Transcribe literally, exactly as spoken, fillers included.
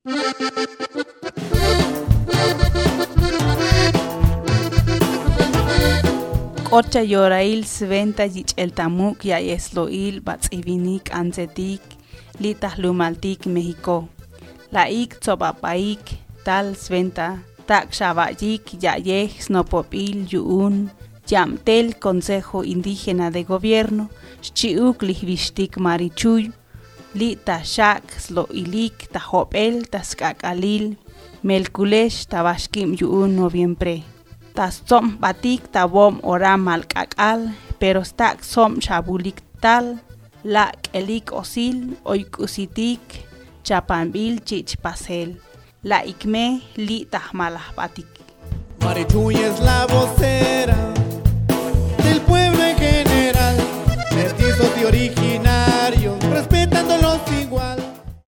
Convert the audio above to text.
Ocha yorail sventa yich el tamuk ya esloil batsivinik anzetik litas lumaltik México. La ik tsopapaik tal sventa tak shabajik ya yeh snopopil yuun yamtel Consejo Indígena de Gobierno chiuk lihvishtik marichuy lita shak sloilik tahopel taskakalil melkulesh tabashkim yuun noviembre. Tas som batik tabom oram malkakal, pero stak som shabulik tal, lak elik osil, oikusitik, chapanbil chich pasel, la ikme li tahmalah batik. Marichuy es la vocera del pueblo en general, mestizos y originarios, respetando los